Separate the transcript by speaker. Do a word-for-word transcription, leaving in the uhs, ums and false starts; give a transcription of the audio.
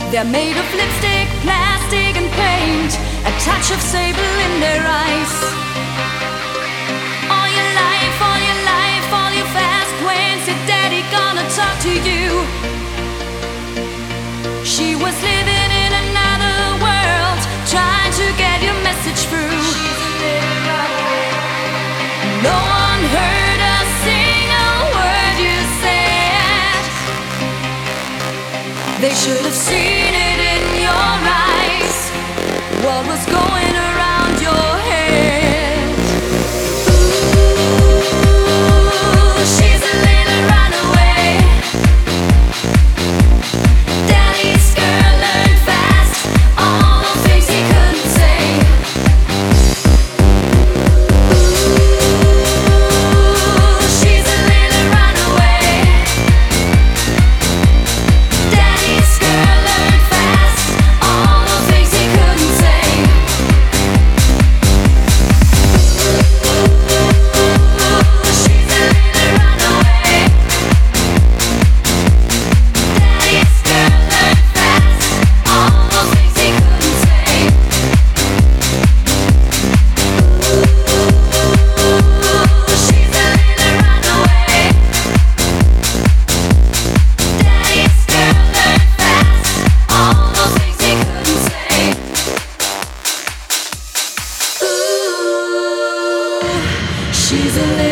Speaker 1: They're made of lipstick, plastic and paint, a touch of sable in their eyes. All your life, all your life, all your fast wins, your daddy gonna talk to you. She was living in another world, trying to get your message through. No one heard a single word you said. They should have seen it in your eyes, what was going around your head. Ooh, she's a little runaway. Daddy's girl learned fast all the things he couldn't say. Ooh, she's a little runaway. Daddy's girl learned fast all the things he couldn't say. Ooh, she's a little runaway. Daddy's girl learned fast all the things he couldn't say. Ooh, she's a little runaway. Daddy's girl learned fast all the things he couldn't say. Ooh, she's a little